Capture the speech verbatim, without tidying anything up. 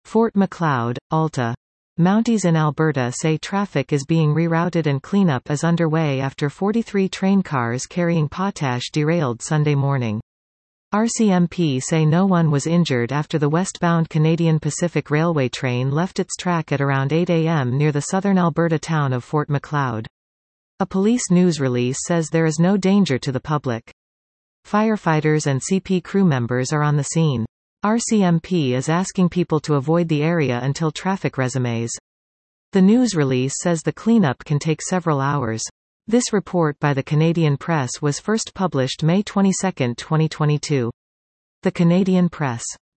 Fort Macleod, Alta. Mounties in Alberta say traffic is being rerouted and cleanup is underway after forty-three train cars carrying potash derailed Sunday morning. R C M P say no one was injured after the westbound Canadian Pacific Railway train left its track at around eight a m near the southern Alberta town of Fort Macleod. A police news release says there is no danger to the public. Firefighters and C P crew members are on the scene. R C M P is asking people to avoid the area until traffic resumes. The news release says the cleanup can take several hours. This report by the Canadian Press was first published May twenty-second, twenty twenty-two. The Canadian Press.